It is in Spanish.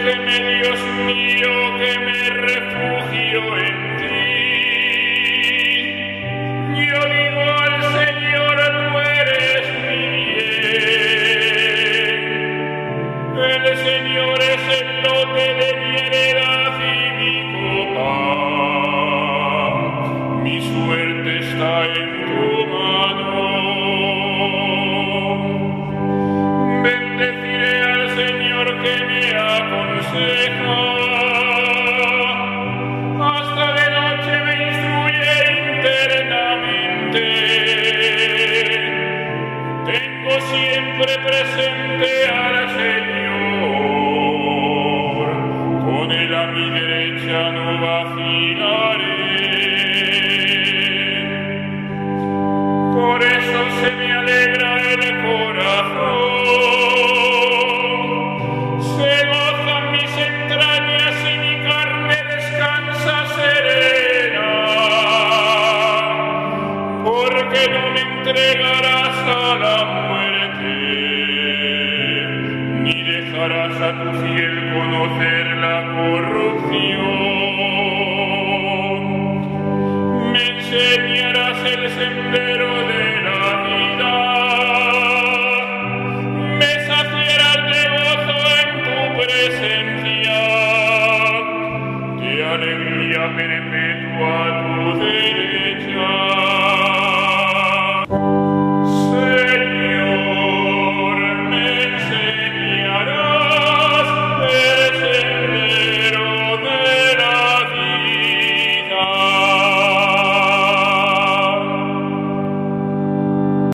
Protégeme, Dios mío, que me refugio en ti. Yo digo al Señor, tú eres mi bien. El Señor es el lote de mi heredad y mi copa. Mi suerte está en tu mano. Bendeciré al Señor que me aconseja. Hasta de noche me instruye internamente. Tengo siempre presente al Señor. Con él a mi derecha no vacilaré. Por eso se me alegra el corazón, se gozan mis entrañas y mi carne descansa serena, porque no me entregarás a la muerte, ni dejarás a tu fiel conocer la corrupción. Me enseñarás el sendero de